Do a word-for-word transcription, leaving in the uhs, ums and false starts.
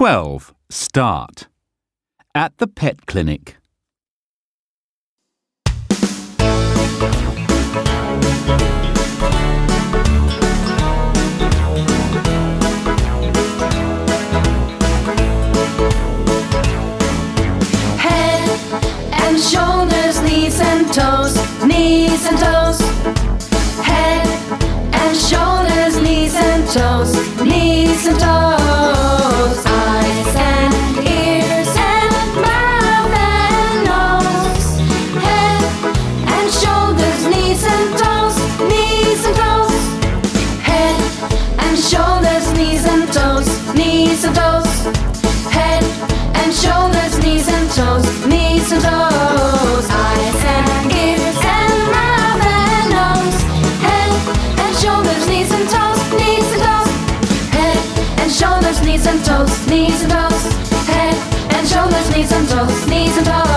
twelve. Start. At the pet clinic. Head and shoulders, knees and toes, knees and toes. Head and shoulders, knees and toes, knees and toes. Eyes and ears and mouth and nose. Head and shoulders, knees and toes, knees and toes. Head and shoulders, knees and toes, knees and toes. Head and shoulders, knees and toes, knees and toes. Eyes and ears and mouth and nose. Head and shoulders, knees and toes, knees and toes. Head and shoulders, knees and toes, knees and toes. Head and shoulders, knees and toes, knees and toes.